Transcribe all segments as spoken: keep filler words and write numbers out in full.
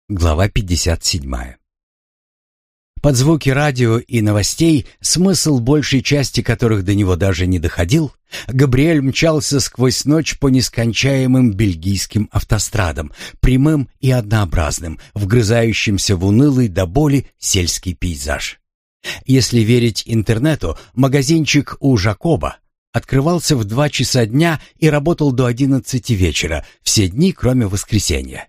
Глава пятьдесят семь. Под звуки радио и новостей, смысл большей части которых до него даже не доходил, Габриэль мчался сквозь ночь по нескончаемым бельгийским автострадам, прямым и однообразным, вгрызающимся в унылый до боли сельский пейзаж. Если верить интернету, магазинчик у Жакоба открывался в два часа дня и работал до одиннадцати вечера, все дни, кроме воскресенья.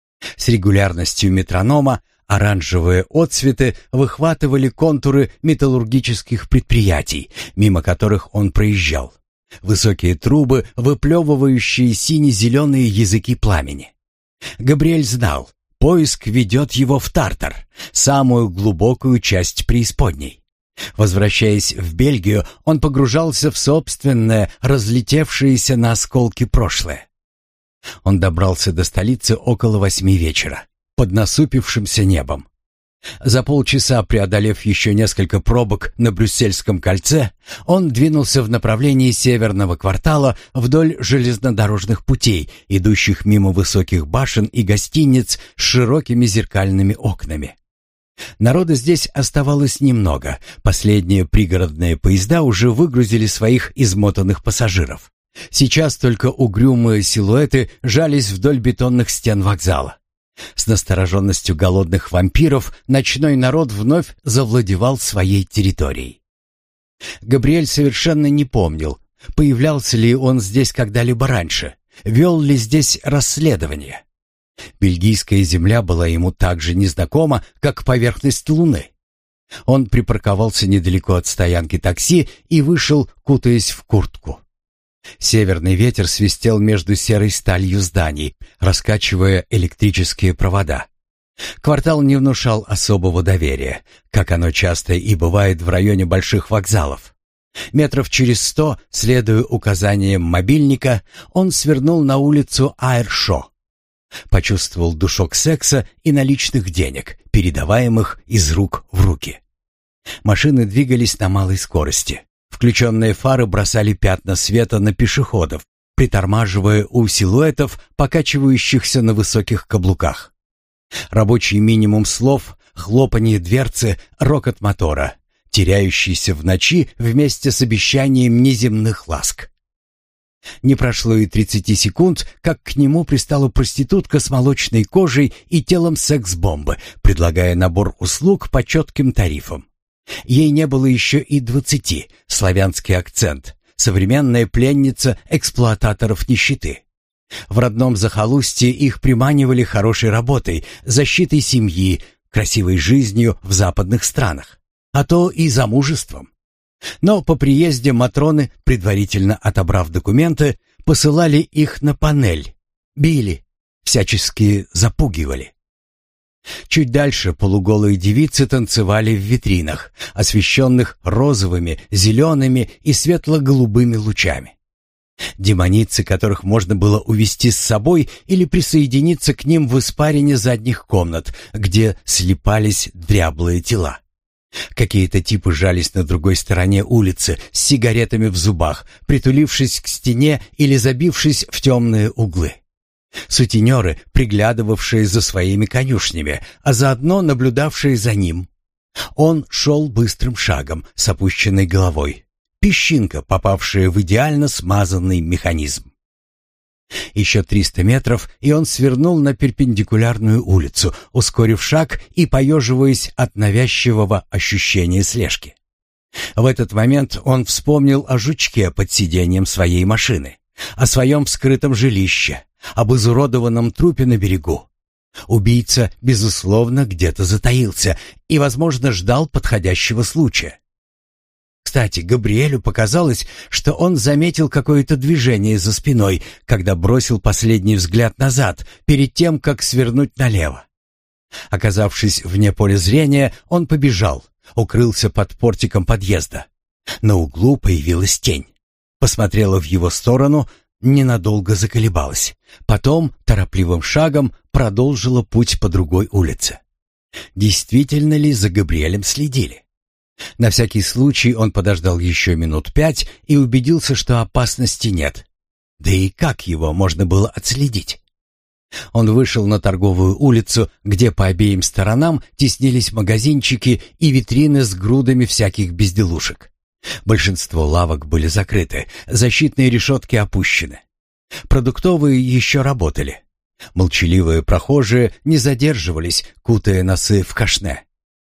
С регулярностью метронома оранжевые отсветы выхватывали контуры металлургических предприятий, мимо которых он проезжал. Высокие трубы, выплевывающие сине-зеленые языки пламени. Габриэль знал, поиск ведет его в Тартар, самую глубокую часть преисподней. Возвращаясь в Бельгию, он погружался в собственное, разлетевшееся на осколки прошлое. Он добрался до столицы около восьми вечера, под насупившимся небом. За полчаса, преодолев еще несколько пробок на Брюссельском кольце, он двинулся в направлении северного квартала вдоль железнодорожных путей, идущих мимо высоких башен и гостиниц с широкими зеркальными окнами. Народа здесь оставалось немного, последние пригородные поезда уже выгрузили своих измотанных пассажиров. Сейчас только угрюмые силуэты жались вдоль бетонных стен вокзала. С настороженностью голодных вампиров ночной народ вновь завладевал своей территорией. Габриэль совершенно не помнил, появлялся ли он здесь когда-либо раньше, вел ли здесь расследование. Бельгийская земля была ему так же незнакома, как поверхность Луны. Он припарковался недалеко от стоянки такси и вышел, кутаясь в куртку. Северный ветер свистел между серой сталью зданий, раскачивая электрические провода. Квартал не внушал особого доверия, как оно часто и бывает в районе больших вокзалов. Метров через сто, следуя указаниям мобильника, он свернул на улицу Айршо. Почувствовал душок секса и наличных денег, передаваемых из рук в руки. Машины двигались на малой скорости. Включенные фары бросали пятна света на пешеходов, притормаживая у силуэтов, покачивающихся на высоких каблуках. Рабочий минимум слов, хлопанье дверцы, рокот мотора, теряющийся в ночи вместе с обещанием неземных ласк. Не прошло и тридцати секунд, как к нему пристала проститутка с молочной кожей и телом секс-бомбы, предлагая набор услуг по четким тарифам. Ей не было еще и двадцати, славянский акцент, современная пленница эксплуататоров нищеты. В родном захолустье их приманивали хорошей работой, защитой семьи, красивой жизнью в западных странах, а то и замужеством. Но по приезде матроны, предварительно отобрав документы, посылали их на панель, били, всячески запугивали. Чуть дальше полуголые девицы танцевали в витринах, освещенных розовыми, зелеными и светло-голубыми лучами. Демоницы, которых можно было увести с собой или присоединиться к ним в испарине задних комнат, где слипались дряблые тела. Какие-то типы жались на другой стороне улицы с сигаретами в зубах, притулившись к стене или забившись в темные углы. Сутенеры, приглядывавшие за своими конюшнями, а заодно наблюдавшие за ним. Он шел быстрым шагом, с опущенной головой. Песчинка, попавшая в идеально смазанный механизм. Еще триста метров, и он свернул на перпендикулярную улицу, ускорив шаг и поеживаясь от навязчивого ощущения слежки. В этот момент он вспомнил о жучке под сиденьем своей машины, о своем вскрытом жилище, об изуродованном трупе на берегу. Убийца, безусловно, где-то затаился и, возможно, ждал подходящего случая. Кстати, Габриэлю показалось, что он заметил какое-то движение за спиной, когда бросил последний взгляд назад, перед тем, как свернуть налево. Оказавшись вне поля зрения, он побежал, укрылся под портиком подъезда. На углу появилась тень. Посмотрела в его сторону, ненадолго заколебалась. Потом торопливым шагом продолжила путь по другой улице. Действительно ли за Габриэлем следили? На всякий случай он подождал еще минут пять и убедился, что опасности нет. Да и как его можно было отследить? Он вышел на торговую улицу, где по обеим сторонам теснились магазинчики и витрины с грудами всяких безделушек. Большинство лавок были закрыты, защитные решетки опущены. Продуктовые еще работали. Молчаливые прохожие не задерживались, кутая носы в кашне.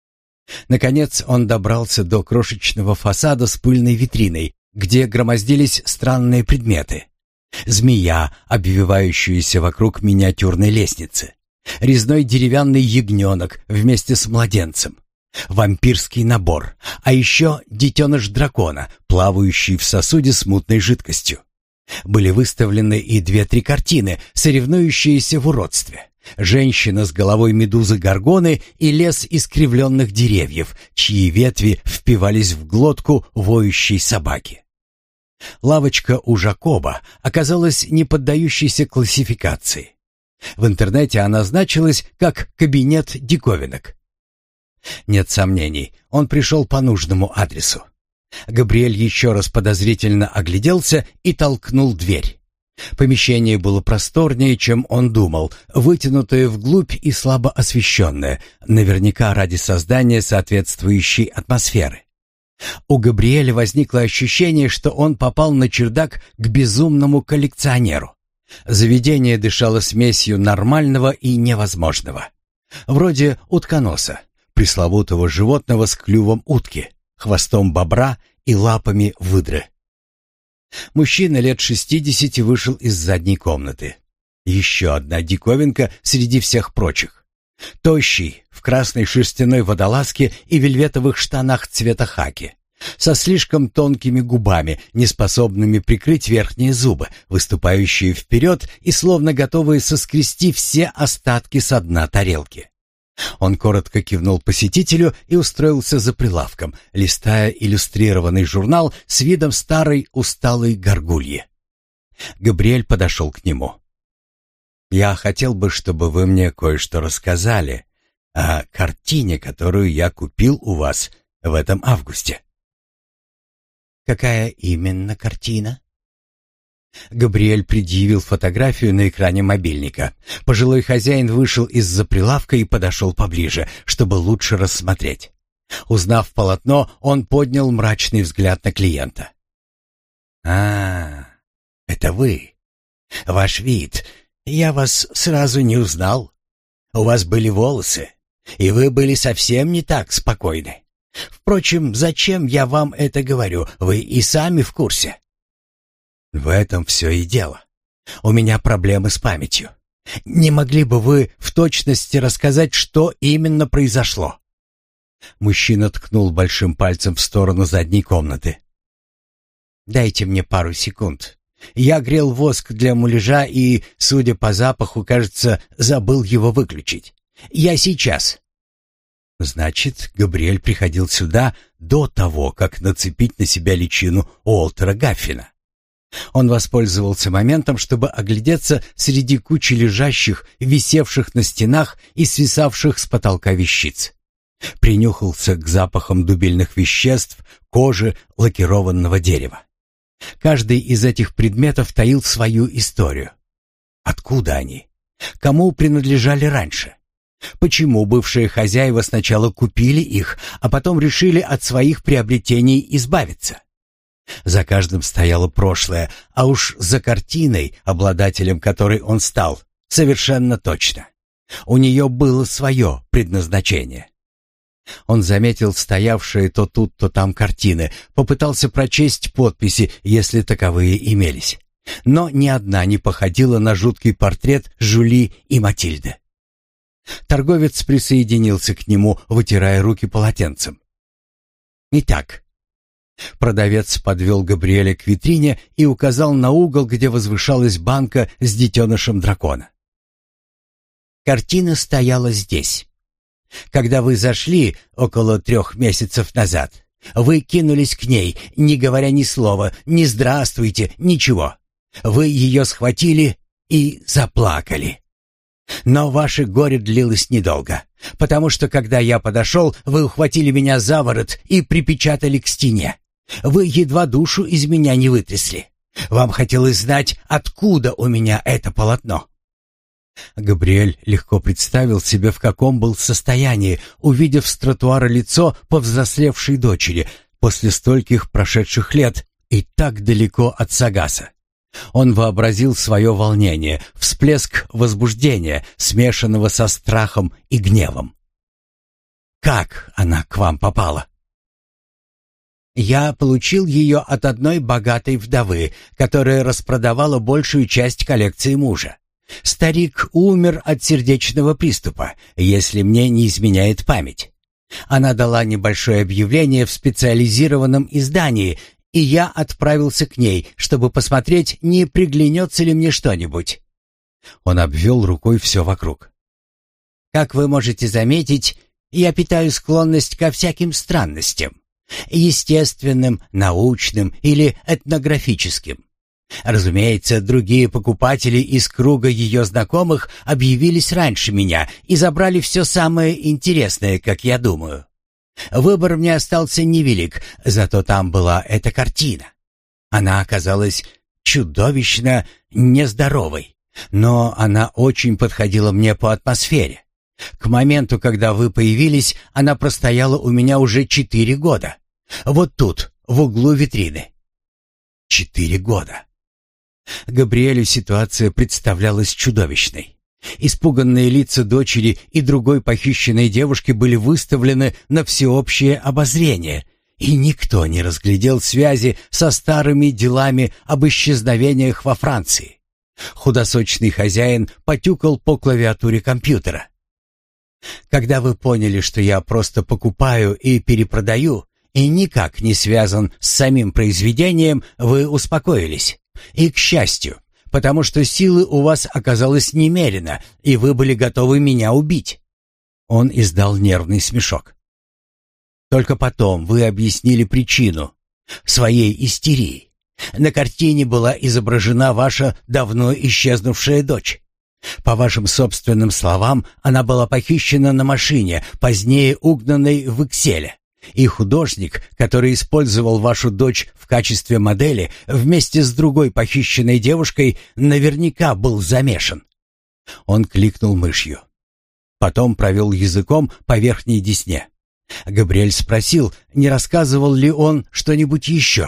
Наконец он добрался до крошечного фасада с пыльной витриной, где громоздились странные предметы. Змея, обвивающаяся вокруг миниатюрной лестницы. Резной деревянный ягненок вместе с младенцем. Вампирский набор, а еще детеныш дракона, плавающий в сосуде с мутной жидкостью. Были выставлены и две-три картины, соревнующиеся в уродстве. Женщина с головой медузы Горгоны и лес искривленных деревьев, чьи ветви впивались в глотку воющей собаки. Лавочка у Жакоба оказалась не поддающейся классификации. В интернете она значилась как «кабинет диковинок». Нет сомнений, он пришел по нужному адресу. Габриэль еще раз подозрительно огляделся и толкнул дверь. Помещение было просторнее, чем он думал, вытянутое вглубь и слабо освещенное, наверняка ради создания соответствующей атмосферы. У Габриэля возникло ощущение, что он попал на чердак к безумному коллекционеру. Заведение дышало смесью нормального и невозможного. Вроде утконоса, пресловутого животного с клювом утки, хвостом бобра и лапами выдры. Мужчина лет шестидесяти вышел из задней комнаты. Еще одна диковинка среди всех прочих. Тощий, в красной шерстяной водолазке и вельветовых штанах цвета хаки, со слишком тонкими губами, неспособными прикрыть верхние зубы, выступающие вперед и словно готовые соскрести все остатки со дна тарелки. Он коротко кивнул посетителю и устроился за прилавком, листая иллюстрированный журнал с видом старой усталой горгульи. Габриэль подошел к нему. «Я хотел бы, чтобы вы мне кое-что рассказали о картине, которую я купил у вас в этом августе». «Какая именно картина?» Габриэль предъявил фотографию на экране мобильника. Пожилой хозяин вышел из-за прилавка и подошел поближе, чтобы лучше рассмотреть. Узнав полотно, он поднял мрачный взгляд на клиента. «А, это вы. Ваш вид. Я вас сразу не узнал. У вас были волосы, и вы были совсем не так спокойны. Впрочем, зачем я вам это говорю? Вы и сами в курсе». «В этом все и дело. У меня проблемы с памятью. Не могли бы вы в точности рассказать, что именно произошло?» Мужчина ткнул большим пальцем в сторону задней комнаты. «Дайте мне пару секунд. Я грел воск для муляжа и, судя по запаху, кажется, забыл его выключить. Я сейчас». Значит, Габриэль приходил сюда до того, как нацепить на себя личину Уолтера Гаффина. Он воспользовался моментом, чтобы оглядеться среди кучи лежащих, висевших на стенах и свисавших с потолка вещиц. Принюхался к запахам дубильных веществ, кожи, лакированного дерева. Каждый из этих предметов таил свою историю. Откуда они? Кому принадлежали раньше? Почему бывшие хозяева сначала купили их, а потом решили от своих приобретений избавиться? За каждым стояло прошлое, а уж за картиной, обладателем которой он стал, совершенно точно. У нее было свое предназначение. Он заметил стоявшие то тут, то там картины, попытался прочесть подписи, если таковые имелись. Но ни одна не походила на жуткий портрет Жюли и Матильды. Торговец присоединился к нему, вытирая руки полотенцем. «Итак». Продавец подвел Габриэля к витрине и указал на угол, где возвышалась банка с детенышем дракона. «Картина стояла здесь. Когда вы зашли около трех месяцев назад, вы кинулись к ней, не говоря ни слова, ни «здравствуйте», ничего. Вы ее схватили и заплакали. Но ваше горе длилось недолго, потому что, когда я подошел, вы ухватили меня за ворот и припечатали к стене. Вы едва душу из меня не вытрясли. Вам хотелось знать, откуда у меня это полотно. Габриэль легко представил себе, в каком был состоянии, увидев с тротуара лицо повзрослевшей дочери после стольких прошедших лет и так далеко от Сагаса. Он вообразил свое волнение, всплеск возбуждения, смешанного со страхом и гневом. «Как она к вам попала?» «Я получил ее от одной богатой вдовы, которая распродавала большую часть коллекции мужа. Старик умер от сердечного приступа, если мне не изменяет память. Она дала небольшое объявление в специализированном издании, и я отправился к ней, чтобы посмотреть, не приглянется ли мне что-нибудь». Он обвел рукой все вокруг. «Как вы можете заметить, я питаю склонность ко всяким странностям, естественным, научным или этнографическим. Разумеется, другие покупатели из круга ее знакомых объявились раньше меня и забрали все самое интересное, как я думаю. Выбор мне остался невелик, зато там была эта картина. Она оказалась чудовищно нездоровой, но она очень подходила мне по атмосфере. К моменту, когда вы появились, она простояла у меня уже четыре года. Вот тут, в углу витрины. Четыре года. Габриэлю ситуация представлялась чудовищной. Испуганные лица дочери и другой похищенной девушки были выставлены на всеобщее обозрение, и никто не разглядел связи со старыми делами об исчезновениях во Франции. Худосочный хозяин потюкал по клавиатуре компьютера. «Когда вы поняли, что я просто покупаю и перепродаю, и никак не связан с самим произведением, вы успокоились. И, к счастью, потому что силы у вас оказалось немерено, и вы были готовы меня убить». Он издал нервный смешок. «Только потом вы объяснили причину своей истерии. На картине была изображена ваша давно исчезнувшая дочь. По вашим собственным словам, она была похищена на машине, позднее угнанной в Икселе. И художник, который использовал вашу дочь в качестве модели, вместе с другой похищенной девушкой, наверняка был замешан». Он кликнул мышью. Потом провел языком по верхней десне. Габриэль спросил, не рассказывал ли он что-нибудь еще.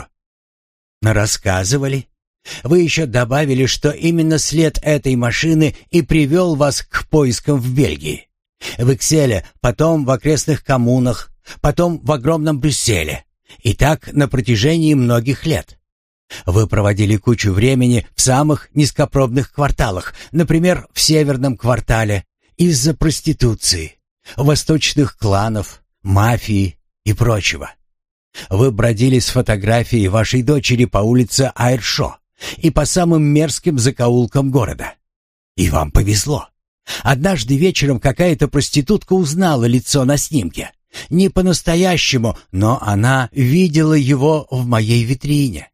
«Рассказывали. Вы еще добавили, что именно след этой машины и привел вас к поискам в Бельгии. В Икселе, потом в окрестных коммунах, потом в огромном Брюсселе. И так на протяжении многих лет. Вы проводили кучу времени в самых низкопробных кварталах, например, в северном квартале, из-за проституции, восточных кланов, мафии и прочего. Вы бродили с фотографией вашей дочери по улице Айршо и по самым мерзким закоулкам города. И вам повезло. Однажды вечером какая-то проститутка узнала лицо на снимке. Не по-настоящему, но она видела его в моей витрине.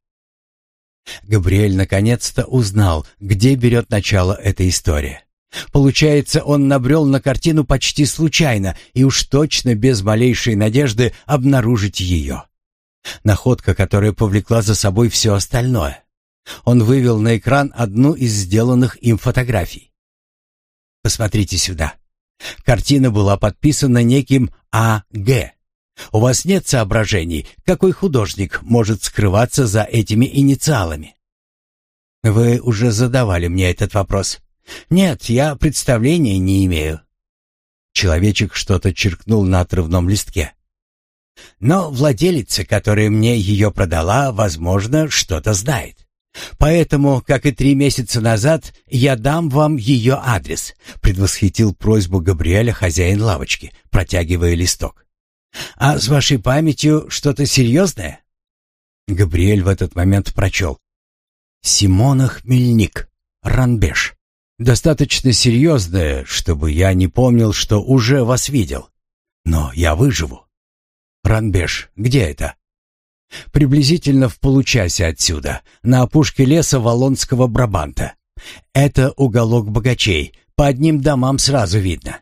Габриэль наконец-то узнал, где берет начало эта история. Получается, он набрел на картину почти случайно и уж точно без малейшей надежды обнаружить ее. Находка, которая повлекла за собой все остальное. Он вывел на экран одну из сделанных им фотографий. «Посмотрите сюда. Картина была подписана неким А Г. У вас нет соображений, какой художник может скрываться за этими инициалами?» «Вы уже задавали мне этот вопрос». «Нет, я представления не имею». Человечек что-то черкнул на отрывном листке. «Но владелица, которая мне ее продала, возможно, что-то знает. Поэтому, как и три месяца назад, я дам вам ее адрес», — предвосхитил просьбу Габриэля хозяин лавочки, протягивая листок. «А с вашей памятью что-то серьезное?» Габриэль в этот момент прочел. «Симона Хмельник, Ранбеш. Достаточно серьезное, чтобы я не помнил, что уже вас видел. Но я выживу. Ранбеш, где это?» «Приблизительно в получасе отсюда, на опушке леса Валлонского Брабанта. Это уголок богачей, по одним домам сразу видно.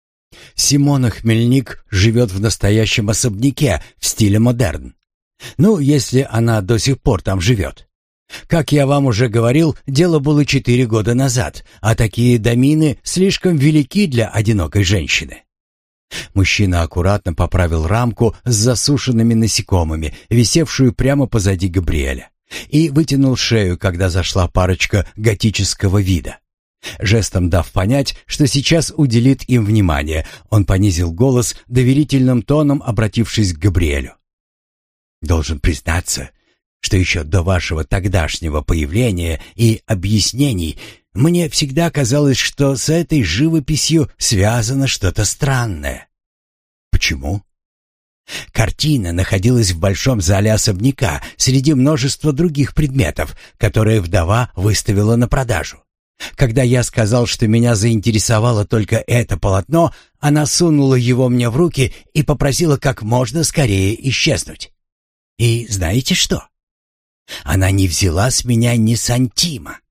Симона Хмельник живет в настоящем особняке в стиле модерн. Ну, если она до сих пор там живет. Как я вам уже говорил, дело было четыре года назад, а такие домины слишком велики для одинокой женщины». Мужчина аккуратно поправил рамку с засушенными насекомыми, висевшую прямо позади Габриэля, и вытянул шею, когда зашла парочка готического вида. Жестом дав понять, что сейчас уделит им внимание, он понизил голос, доверительным тоном обратившись к Габриэлю. «Должен признаться, что еще до вашего тогдашнего появления и объяснений мне всегда казалось, что с этой живописью связано что-то странное». «Почему?» «Картина находилась в большом зале особняка среди множества других предметов, которые вдова выставила на продажу. Когда я сказал, что меня заинтересовало только это полотно, она сунула его мне в руки и попросила как можно скорее исчезнуть. И знаете что? Она не взяла с меня ни сантима.